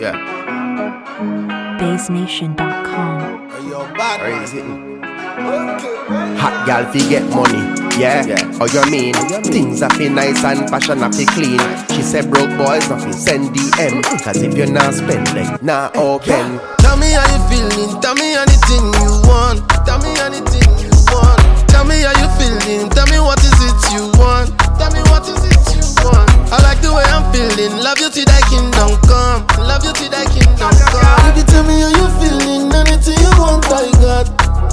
Yeah. BaseNation.com. Crazy. Hot gal fi get money, yeah. How you mean? Things are fi nice and fashion are fi clean. She said broke boys not fi send DM, cause if you not spend like not open. Tell me how you feeling, tell me anything you want. Tell me anything you want. Tell me how you feeling, tell me what is it you want. Tell me what is it you want. I like the way I'm feeling, love you till thy kingdom come. Love you till thy kingdom come. Baby, tell me how you feeling, anything you want I got.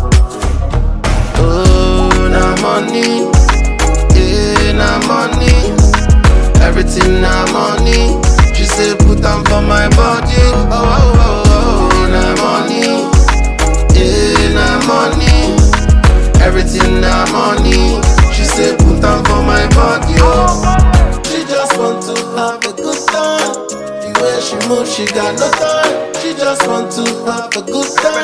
Oh, na money, yeah, na money. Everything na money. She say put on for my body. Oh, oh, oh, oh, na money, yeah, na money. Everything na money. She say put on for my body. Oh, she just want to have a good time. The way she move, she got no time. She just want to have a good time.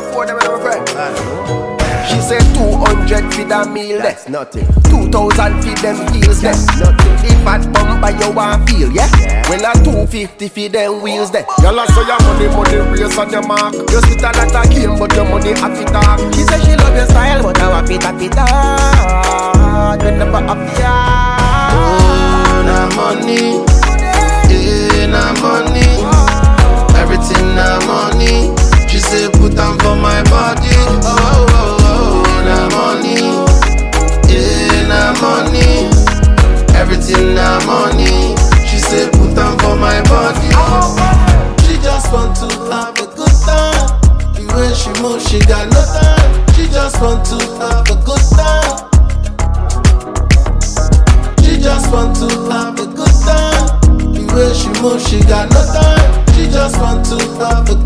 She said 200 for the meal, that's nothing. 2,000 for them heels, that's nothing. If I bumper you want feel, yeah? Well, 250 for them wheels, there. Y'all so your money race on your mark. You spit a lot of game, but your money happy talk. She said she love your style, but I want it happy talk. You never happy talk. Oh, na money, yeah, na money. Everything na money. She say put on for my body. Oh, oh, oh, oh, na money, yeah, na money. Everything na money. She say put on for my body. She just want to have a good time. The way she move, she got no time. She just want to have a good time. She just want to have a good time. The way she move, she got no time. She just want to have a